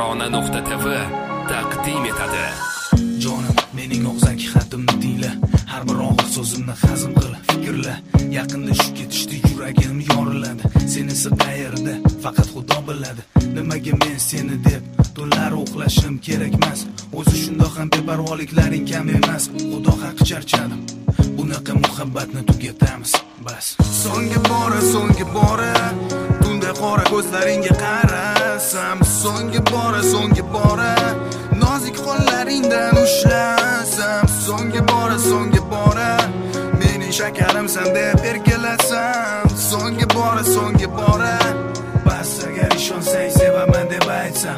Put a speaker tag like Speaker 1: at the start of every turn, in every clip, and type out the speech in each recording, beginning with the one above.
Speaker 1: tarona.tv taqdim etadi.
Speaker 2: Jonim, mening og'zaki xatimni tingla, har bir og'ir so'zimni hazm qil, fikrla. Yaqinda shu ketishdi, yuragim yoriladi. Senisi qayerda? Faqat Xudo biladi. Nimaga men seni deb tunlar uxlashim kerak emas. O'zi shundoq ham beparvoliklaring kam emas. Xudo haqqi charchadim. Bunaqa muhabbatni tugatamiz. Bas. So'nggi bora tunda qora ko'zlaringga qarasam, so'nggi bora nozik qo'llaringdan ushlasam, so'nggi bora mening shakarimsan deb erkalasam, so'nggi bora bas agar ishonsang sevaman deb aytsam.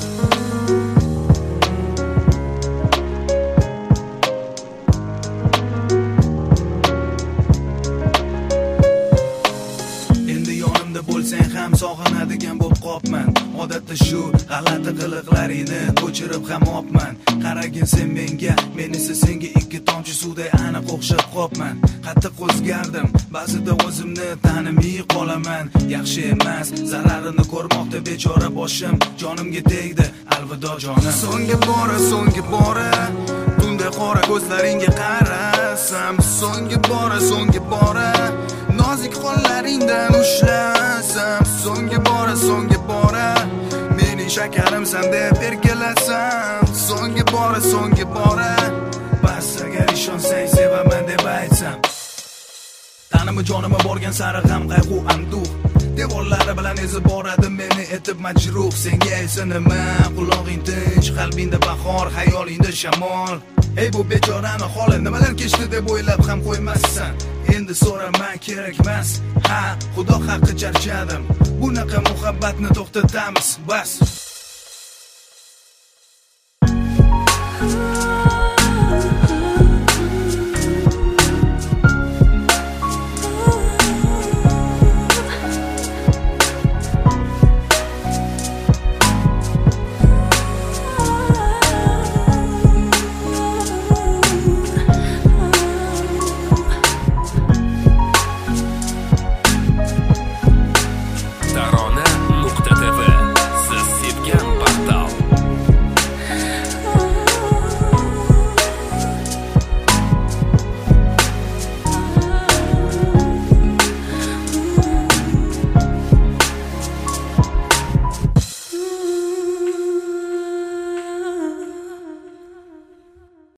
Speaker 2: Bo'lsang ham sog'inadigan bo'lib qopman. Odatda shu g'alati qiliqlaringni ko'chirib ham opman. Qaragin sen menga, men esa senga ikki tomchi suvday aniq o'xshab qopman. Qattiq o'zgardim, ba'zida o'zimni tanimay qolaman. Yaxshi emas, zararini ko'rmoqda bechora boshim jonimga tegdi. Alvido jonim. So'nggi bora tunda qora ko'zlaringga qarasam, so'nggi bora nozik qo'llaringdan ushlasam, so'nggi bora mening shakarimsan deb erkalasam, so'nggi bora bas agar ishonsang sevaman deb aytsam. Tanimi jonimga borgan sari g'am qayg'u anduh, devorlari bilan ezib boradi meni etib majruh. Senga esa nima? Quloqing tinch, qalbingda bahor, xayolingda shamol. Ey bu bechorani holi nimalar kechdi deb o'ylab ham qo'ymassan. Endi so'raman kerak emas. Ha, Xudo haqqi charchadim. Bunaqa muhabbatni to'xtatamiz. Bas.